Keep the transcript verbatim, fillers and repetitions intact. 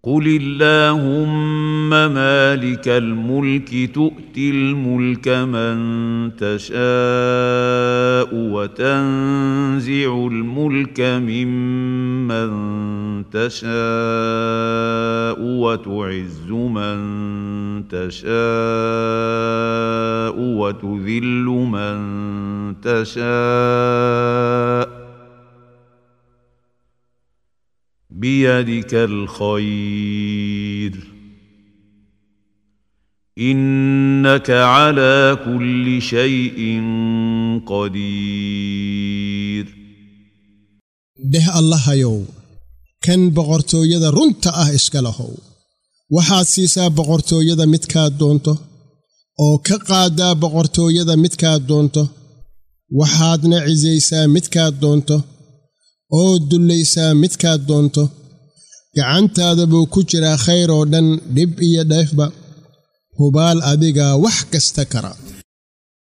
قل اللهم مالك الملك تؤتي الملك من تشاء وتنزع الملك ممن تشاء وتعز من تشاء وتذل من تشاء بيدك الخير إنك على كل شيء قدير. ده الله يو كان بغرتو يدا رنت اه اسكالهو waxaad siisaa boqortooyada midkaad doonto oo ka qaadaa boqortooyada midkaad doonto waxaadna cisaysaa midkaad doonto oo dullaysaa midkaad doonto gacantaada buu ku jiraa khayr oo dhan dhib iyo dheefba hubaal adiga wax kasta kara.